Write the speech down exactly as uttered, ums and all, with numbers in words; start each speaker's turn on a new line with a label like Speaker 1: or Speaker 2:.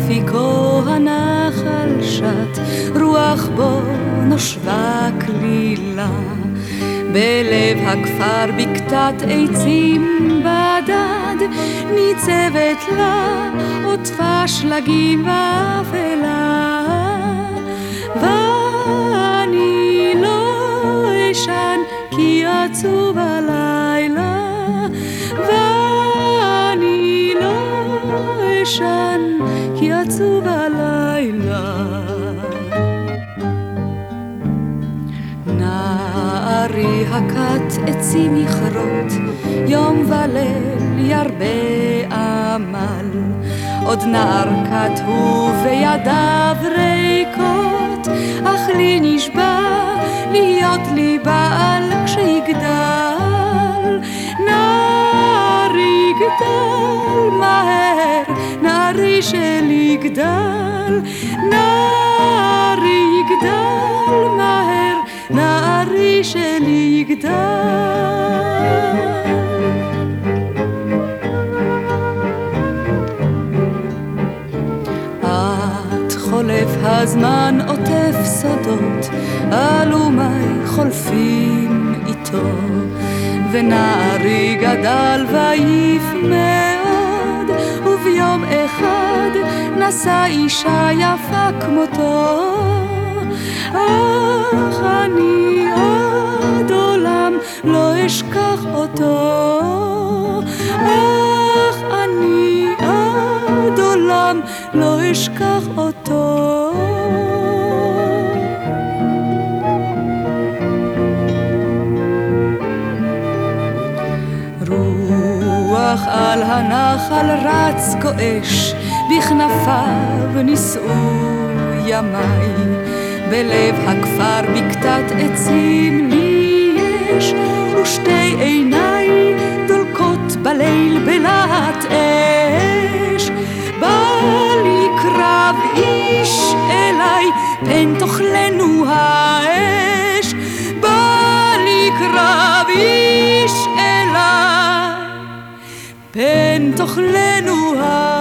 Speaker 1: אפיקו הנחל שט, רוח בו נושבה כלילה. בלב הכפר בקתת עצים בדד, ניצבת לה עוטפה שלגים ואפלה. ואני לא אשן כי עצוב הלילה, ואני לא אשן כי עצוב הלילה. נערי הכת עצים יכרות, יום וליל ירבה עמל. עוד נער כת הוא וידיו ריקות, אך לי נשבע להיות לי בעל כשיגדל. נערי גדל מהר, נערי שלי גדל, נערי גדל מהר, נערי שלי גדל. את חולף הזמן עוטף סודות, אלומי חולפים איתו. ונערי גדל ויף מאוד, וביום אחד נשא אישה יפה כמותו. אך אני עד עולם לא אשכח אותו, אך אני עד עולם לא אשכח אותו. רוח על הנחל רץ כאש, בכנפיו נישאו ימי. בלב הכפר בקתת עצים לי יש, ושתי עיניי דולקות בליל בלהט אש. בא לי קרב איש אליי, פן תאכלנו האש. בא לי קרב איש אליי, פן תאכלנו האש.